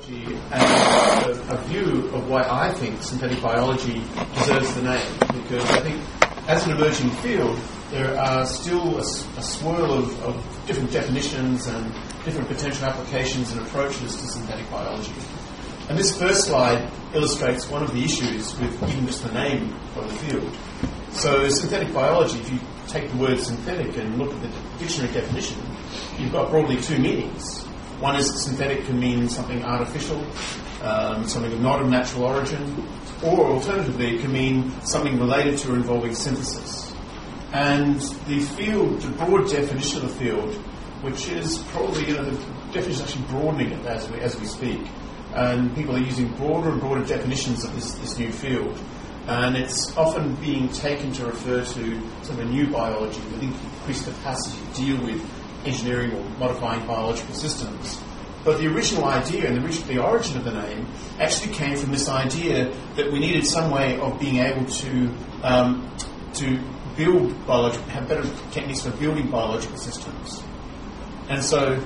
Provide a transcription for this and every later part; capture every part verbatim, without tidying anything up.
biology and a, a view of why I think synthetic biology deserves the name, because I think as an emerging field there are still a, a swirl of, of different definitions and different potential applications and approaches to synthetic biology. And this first slide illustrates one of the issues with even just the name of the field. So synthetic biology, if you take the word synthetic and look at the dictionary definition, you've got broadly two meanings. One is that synthetic can mean something artificial, um, something not of natural origin, or alternatively it can mean something related to or involving synthesis. And the field, the broad definition of the field, which is probably, you know, the definition is actually broadening it as we, as we speak. And people are using broader and broader definitions of this, this new field. And it's often being taken to refer to sort of a new biology with increased capacity to deal with engineering or modifying biological systems. But the original idea and the, the origin of the name actually came from this idea that we needed some way of being able to um, to build biological, have better techniques for building biological systems. And so,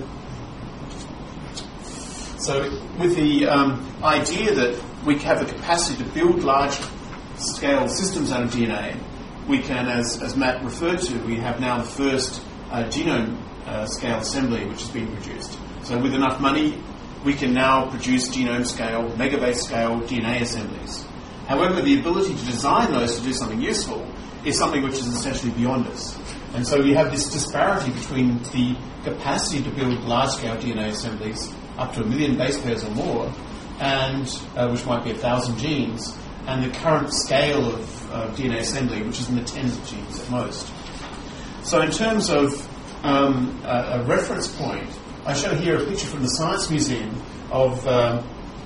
so with the um, idea that we have the capacity to build large-scale systems out of D N A, we can, as, as Matt referred to, we have now the first uh, genome uh, scale assembly which has been produced. So with enough money, we can now produce genome-scale, megabase-scale D N A assemblies. However, the ability to design those to do something useful is something which is essentially beyond us. And so we have this disparity between the capacity to build large-scale D N A assemblies up to a million base pairs or more, and uh, which might be a thousand genes, and the current scale of uh, D N A assembly, which is in the tens of genes at most. So in terms of um, a, a reference point, I show here a picture from the Science Museum of uh,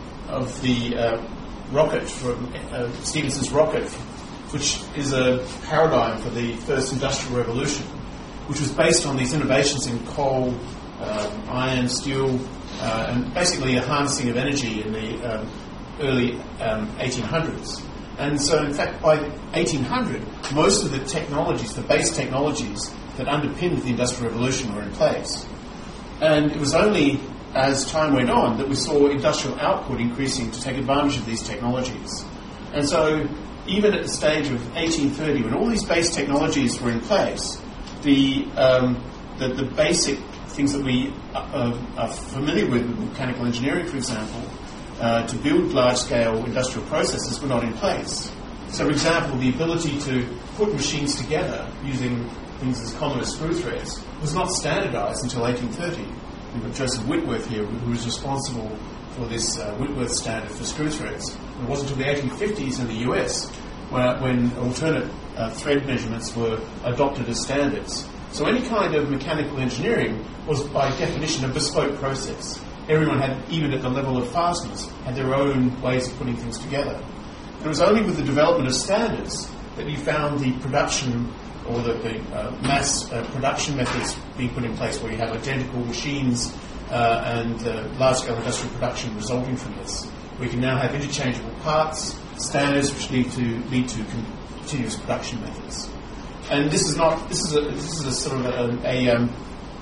of the uh, rocket, from uh, Stephenson's rocket, which is a paradigm for the first industrial revolution, which was based on these innovations in coal, um, iron, steel, uh, and basically a harnessing of energy in the um, early um, eighteen hundreds. And so, in fact, by eighteen hundred, most of the technologies, the base technologies that underpinned the Industrial Revolution were in place. And it was only as time went on that we saw industrial output increasing to take advantage of these technologies. And so, even at the stage of eighteen thirty, when all these base technologies were in place, the um, the, the basic things that we are, are familiar with, with mechanical engineering, for example, uh, to build large-scale industrial processes were not in place. So, for example, the ability to put machines together using things as common as screw threads was not standardized until eighteen thirty. We've got Joseph Whitworth here, who was responsible for this uh, Whitworth standard for screw threads. It wasn't until the eighteen fifties in the U S where, when alternate uh, thread measurements were adopted as standards. So any kind of mechanical engineering was, by definition, a bespoke process. Everyone had, even at the level of fasteners, had their own ways of putting things together. And it was only with the development of standards that you found the production or the, the uh, mass uh, production methods being put in place, where you have identical machines uh, and uh, large-scale industrial production resulting from this. We can now have interchangeable parts, standards which lead to lead to continuous production methods. And this is not this is a this is a sort of a, a um,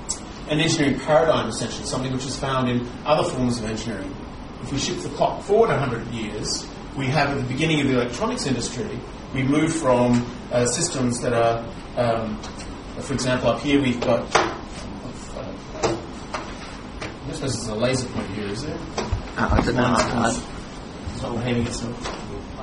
an engineering paradigm, essentially, something which is found in other forms of engineering. If we shift the clock forward one hundred years, we have at the beginning of the electronics industry, we move from uh, systems that are, um, for example, up here we've got, uh, I suppose there's a laser pointer here, is there? Uh, I don't know. I, I, it's not behaving itself.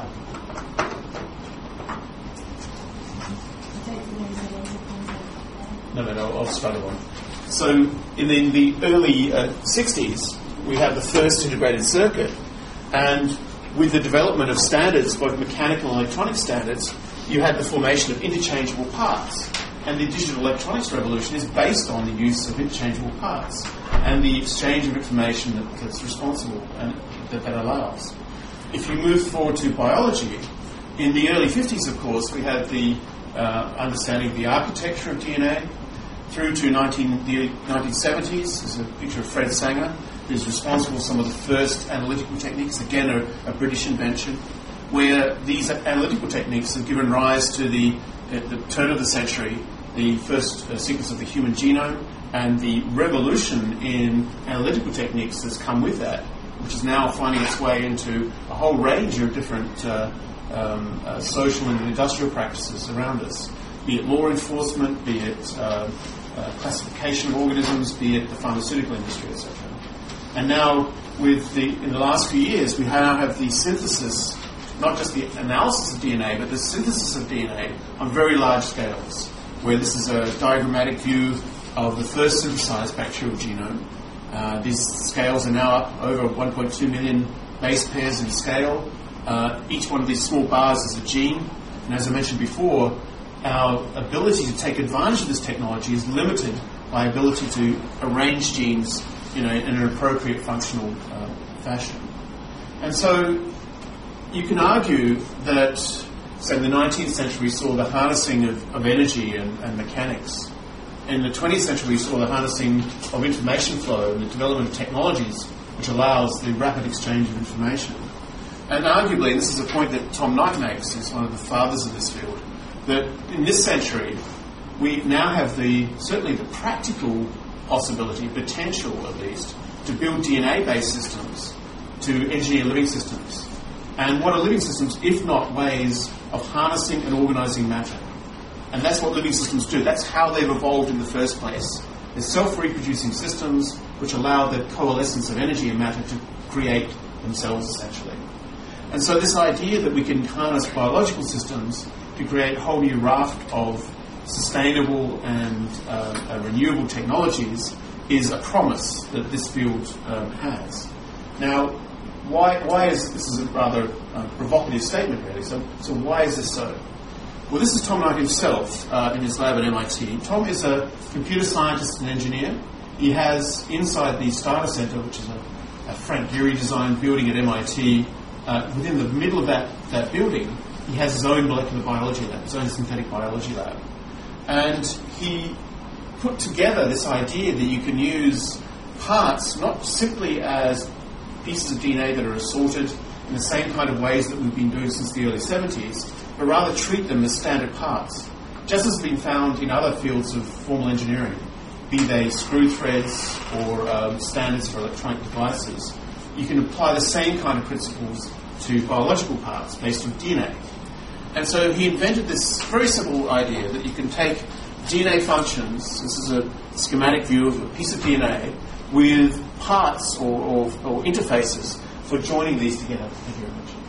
No, no, no, I'll struggle on. So in the, in the early uh, sixties, we have the first integrated circuit, and with the development of standards, both mechanical and electronic standards, you had the formation of interchangeable parts. And the digital electronics revolution is based on the use of interchangeable parts and the exchange of information that, that's responsible and that that allows. If you move forward to biology, in the early fifties, of course, we had the uh, understanding of the architecture of D N A. Through to nineteen, the nineteen seventies, there's a picture of Fred Sanger, who's responsible for some of the first analytical techniques, again a, a British invention, where these analytical techniques have given rise to the, at the turn of the century, the first uh, sequence of the human genome, and the revolution in analytical techniques that's come with that which is now finding its way into a whole range of different uh, um, uh, social and industrial practices around us, be it law enforcement, be it uh, uh, classification of organisms, be it the pharmaceutical industry, et cetera. And now, with the in the last few years, we now have the synthesis, not just the analysis of D N A, but the synthesis of D N A on very large scales, where this is a diagrammatic view of the first synthesized bacterial genome. Uh, these scales are now up over one point two million base pairs in scale. Uh, each one of these small bars is a gene, and as I mentioned before, our ability to take advantage of this technology is limited by ability to arrange genes, you know, in an appropriate functional uh, fashion. And so you can argue that, say, in the nineteenth century we saw the harnessing of, of energy and, and mechanics. In the twentieth century we saw the harnessing of information flow and the development of technologies which allows the rapid exchange of information. And arguably, this is a point that Tom Knight makes, he's one of the fathers of this field, that in this century we now have the certainly the practical possibility, potential at least, to build D N A-based systems, to engineer living systems. And what are living systems if not ways of harnessing and organising matter? And that's what living systems do. That's how they've evolved in the first place. They're self-reproducing systems which allow the coalescence of energy and matter to create themselves, essentially. And so this idea that we can harness biological systems to create a whole new raft of sustainable and uh, uh, renewable technologies is a promise that this field um, has. Now, why, why is this is a rather uh, provocative statement, really. So, so why is this so? Well, this is Tom Knight himself uh, in his lab at M I T. Tom is a computer scientist and engineer. He has inside the Starter Center, which is a, a Frank Gehry designed building at M I T, uh, within the middle of that, that building, he has his own molecular biology lab, his own synthetic biology lab. And he put together this idea that you can use parts not simply as pieces of D N A that are assorted in the same kind of ways that we've been doing since the early seventies, but rather treat them as standard parts, just as has been found in other fields of formal engineering, be they screw threads or um, standards for electronic devices. You can apply the same kind of principles to biological parts based on D N A. And so he invented this very simple idea that you can take D N A functions, this is a schematic view of a piece of D N A, with parts or, or, or interfaces for joining these together. Thank you very much.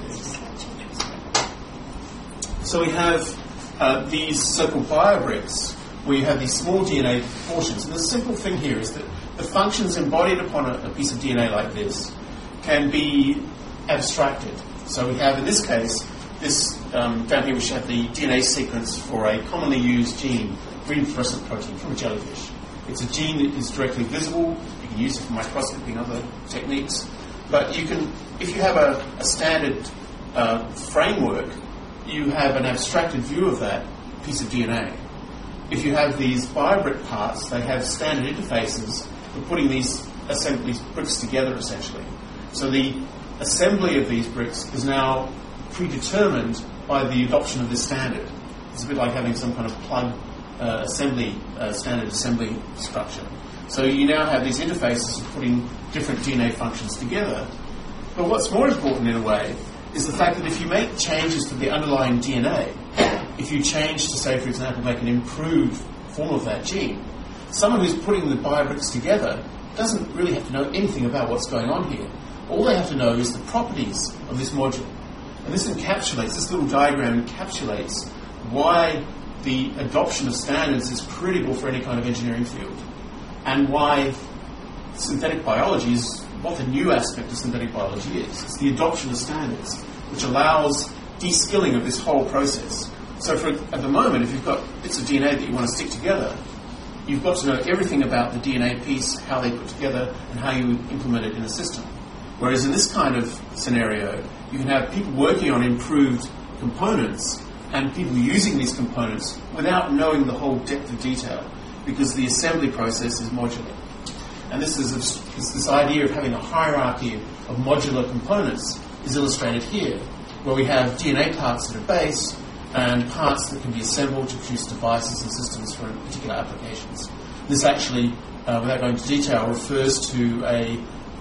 So we have uh, these so-called biobricks, where you have these small D N A portions. And the simple thing here is that the functions embodied upon a, a piece of D N A like this can be abstracted. So we have, in this case, this um, down here we have the D N A sequence for a commonly used gene, green fluorescent protein from a jellyfish. It's a gene that is directly visible. You can use it for microscopy and other techniques. But you can, if you have a, a standard uh, framework, you have an abstracted view of that piece of D N A. If you have these biobrick parts, they have standard interfaces for putting these assembly bricks together, essentially. So the assembly of these bricks is now predetermined by the adoption of this standard. It's a bit like having some kind of plug uh, assembly, uh, standard assembly structure. So you now have these interfaces of putting different D N A functions together. But what's more important in a way is the fact that if you make changes to the underlying D N A, if you change to, say, for example, make an improved form of that gene, someone who's putting the biobricks together doesn't really have to know anything about what's going on here. All they have to know is the properties of this module. And this encapsulates, this little diagram encapsulates why the adoption of standards is critical for any kind of engineering field, and why synthetic biology is what the new aspect of synthetic biology is. It's the adoption of standards, which allows de-skilling of this whole process. So for, at the moment, if you've got bits of D N A that you want to stick together, you've got to know everything about the D N A piece, how they put together, and how you implement it in a system. Whereas in this kind of scenario, you can have people working on improved components and people using these components without knowing the whole depth of detail, because the assembly process is modular. And this is this, this idea of having a hierarchy of modular components is illustrated here, where we have D N A parts at a base and parts that can be assembled to produce devices and systems for particular applications. This actually, uh, without going into detail, refers to a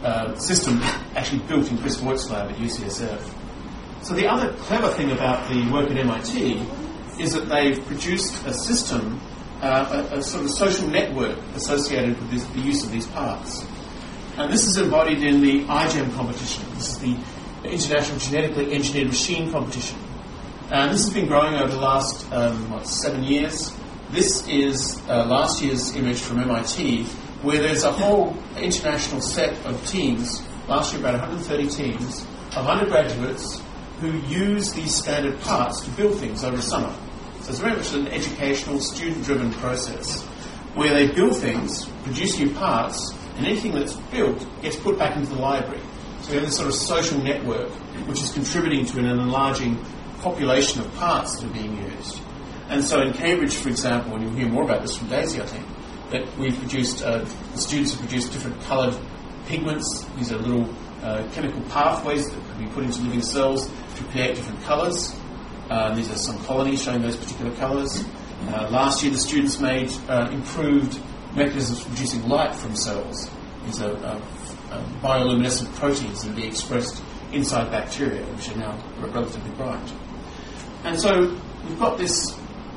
uh, system actually built in Chris Voigt's lab at U C S F. So the other clever thing about the work at M I T is that they've produced a system, uh, a, a sort of social network associated with this, the use of these parts. And this is embodied in the I GEM competition. This is the International Genetically Engineered Machine competition. And this has been growing over the last, um, what, seven years. This is uh, last year's image from M I T, where there's a whole international set of teams, last year about one hundred thirty teams, of undergraduates who use these standard parts to build things over summer. So it's very much an educational, student-driven process, where they build things, produce new parts, and anything that's built gets put back into the library. So we have this sort of social network which is contributing to an enlarging population of parts that are being used. And so in Cambridge, for example, and you'll hear more about this from Daisy, I think, that we've produced, uh, the students have produced different coloured pigments. These are little uh, chemical pathways that can be put into living cells to create different colours. Uh, these are some colonies showing those particular colours. Uh, last year the students made uh, improved mechanisms for producing light from cells. These are uh, uh, bioluminescent proteins that are being expressed inside bacteria, which are now relatively bright. And so we've got this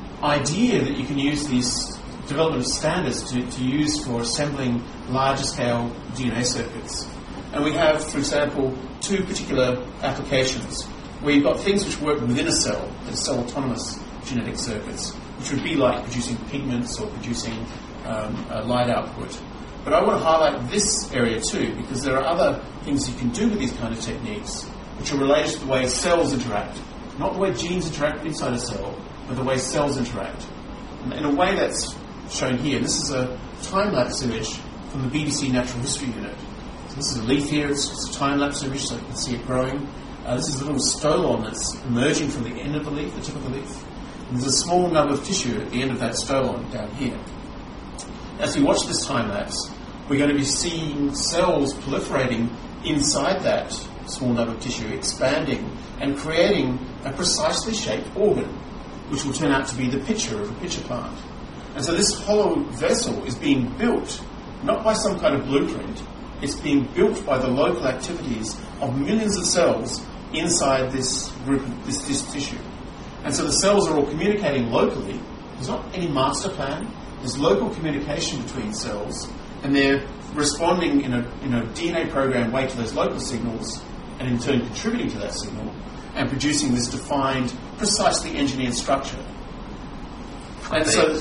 idea that you can use these development of standards to, to use for assembling larger scale D N A circuits. And we have, for example, two particular applications where you've got things which work within a cell, the cell autonomous genetic circuits, which would be like producing pigments or producing um, uh, light output. But I want to highlight this area too, because there are other things you can do with these kind of techniques which are related to the way cells interact. Not the way genes interact inside a cell, but the way cells interact. And in a way that's shown here. This is a time-lapse image from the B B C Natural History Unit. So this is a leaf here. It's just a time-lapse image so you can see it growing. Uh, this is a little stolon that's emerging from the end of the leaf, the tip of the leaf. And there's a small nub of tissue at the end of that stolon down here. As we watch this time-lapse, we're going to be seeing cells proliferating inside that small nub of tissue, expanding and creating a precisely shaped organ, which will turn out to be the pitcher of a pitcher plant. And so this hollow vessel is being built not by some kind of blueprint, it's being built by the local activities of millions of cells inside this group, this, this tissue. And so the cells are all communicating locally. There's not any master plan. There's local communication between cells, and they're responding in a, in a D N A programmed way to those local signals, and in turn contributing to that signal, and producing this defined, precisely engineered structure. And so,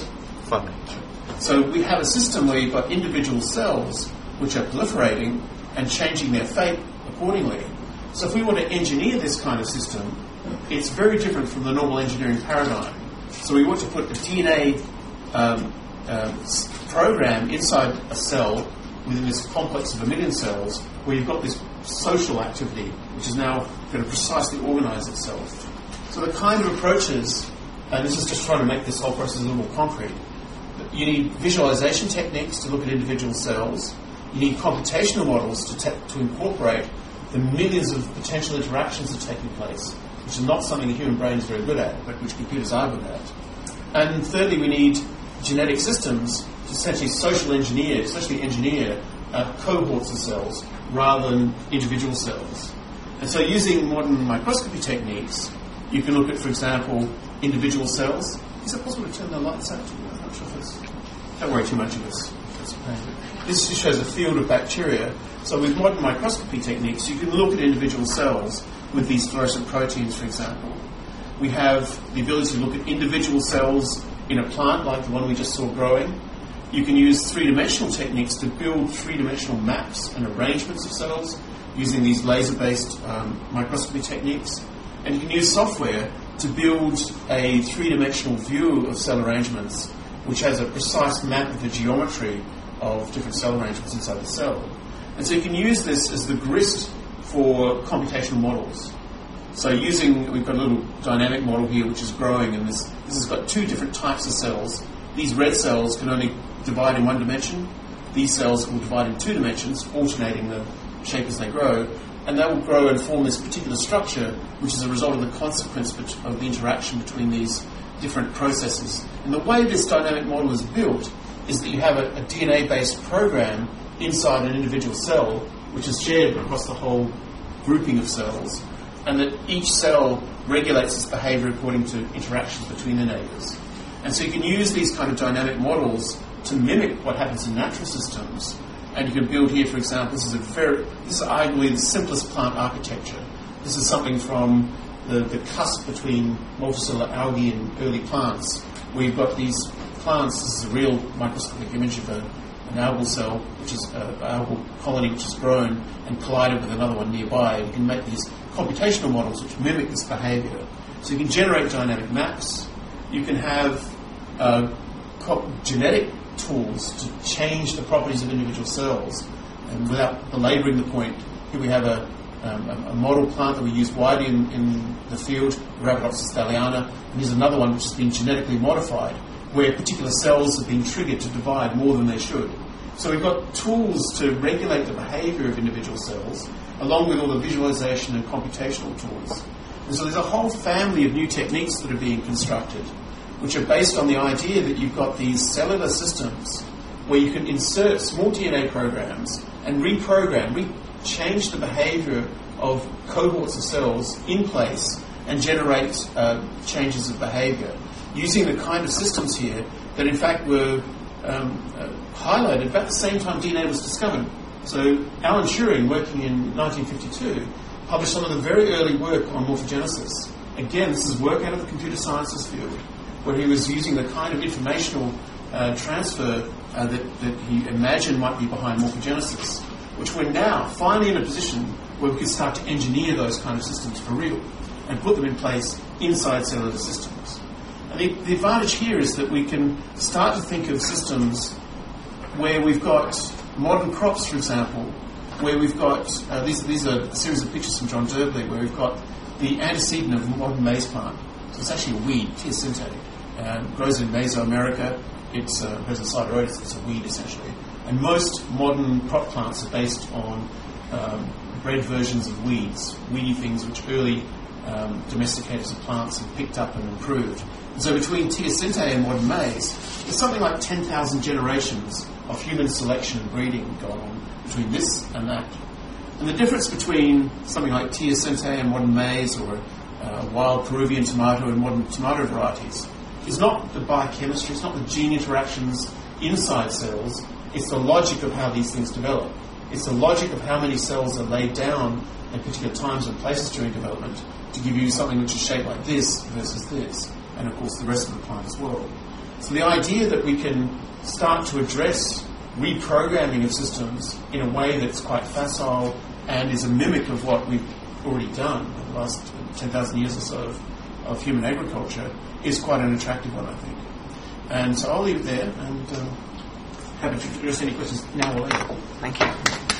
so we have a system where you've got individual cells which are proliferating and changing their fate accordingly. So if we want to engineer this kind of system, it's very different from the normal engineering paradigm. So we want to put a D N A um, uh, program inside a cell within this complex of a million cells where you've got this social activity which is now going to precisely organize itself. So the kind of approaches, and this is just trying to make this whole process a little more concrete, you need visualization techniques to look at individual cells. You need computational models to, te- to incorporate the millions of potential interactions that are taking place, which is not something the human brain is very good at, but which computers are good at. And thirdly, we need genetic systems to essentially social engineer, essentially engineer uh, cohorts of cells rather than individual cells. And so using modern microscopy techniques, you can look at, for example, individual cells. Is it possible to turn the lights out? I'm not sure if it's... Don't worry too much of this. This just shows a field of bacteria. So with modern microscopy techniques, you can look at individual cells with these fluorescent proteins, for example. We have the ability to look at individual cells in a plant like the one we just saw growing. You can use three-dimensional techniques to build three-dimensional maps and arrangements of cells using these laser-based um, microscopy techniques. And you can use software to build a three-dimensional view of cell arrangements which has a precise map of the geometry of different cell arrangements inside the cell. And so you can use this as the grist for computational models. So using, we've got a little dynamic model here which is growing, and this, this has got two different types of cells. These red cells can only divide in one dimension. These cells will divide in two dimensions, alternating the shape as they grow, and they will grow and form this particular structure, which is a result of the consequence of the interaction between these different processes. And the way this dynamic model is built is that you have a, a D N A-based program inside an individual cell which is shared across the whole grouping of cells, and that each cell regulates its behaviour according to interactions between the neighbours. And so you can use these kind of dynamic models to mimic what happens in natural systems. And you can build here, for example, this is a very, this is arguably the simplest plant architecture. This is something from the, the cusp between multicellular algae and early plants, where you've got these plants. This is a real microscopic image of a, an algal cell, which is an algal colony which has grown and collided with another one nearby. You can make these computational models which mimic this behaviour. So you can generate dynamic maps. You can have uh, co- genetic tools to change the properties of individual cells. And without belabouring the point, here we have a, um, a, a model plant that we use widely in, in the field, Arabidopsis thaliana, and here's another one which has been genetically modified, where particular cells have been triggered to divide more than they should. So we've got tools to regulate the behaviour of individual cells, along with all the visualisation and computational tools. And so there's a whole family of new techniques that are being constructed, which are based on the idea that you've got these cellular systems where you can insert small D N A programs and reprogram, re-change the behaviour of cohorts of cells in place and generate uh, changes of behaviour, using the kind of systems here that in fact were um, uh, highlighted about the same time D N A was discovered. So Alan Turing, working in nineteen fifty-two, published some of the very early work on morphogenesis. Again, this is work out of the computer sciences field, where he was using the kind of informational uh, transfer uh, that, that he imagined might be behind morphogenesis, which we're now finally in a position where we can start to engineer those kind of systems for real and put them in place inside cellular systems. And the, the advantage here is that we can start to think of systems where we've got modern crops, for example, where we've got, uh, these, these are a series of pictures from John Derbley, where we've got the antecedent of a modern maize plant. So it's actually a weed, teosinte. Uh, grows in Mesoamerica. It's uh, grows in Sideroid. It's, it's a weed, essentially. And most modern crop plants are based on um, bred versions of weeds, weedy things which early um, domesticators of plants have picked up and improved. And so between teosinte and modern maize, there's something like ten thousand generations of human selection and breeding going on between this and that. And the difference between something like teosinte and modern maize, or uh, wild Peruvian tomato and modern tomato varieties, is not the biochemistry, it's not the gene interactions inside cells, it's the logic of how these things develop. It's the logic of how many cells are laid down at particular times and places during development to give you something which is shaped like this versus this, and of course the rest of the plant as well. So the idea that we can start to address reprogramming of systems in a way that's quite facile and is a mimic of what we've already done in the last ten thousand years or so of, of human agriculture is quite an attractive one, I think. And so I'll leave it there, and um, happy to address any questions now or later. Thank you.